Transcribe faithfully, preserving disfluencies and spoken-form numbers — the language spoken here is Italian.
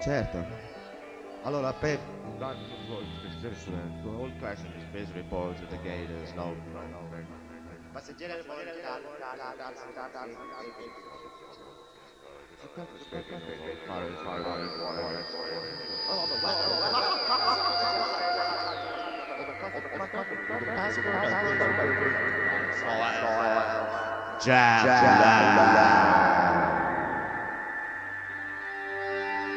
Certo. Allora, per all passengers please report to the gate is no. Passeggeri del volo Jack.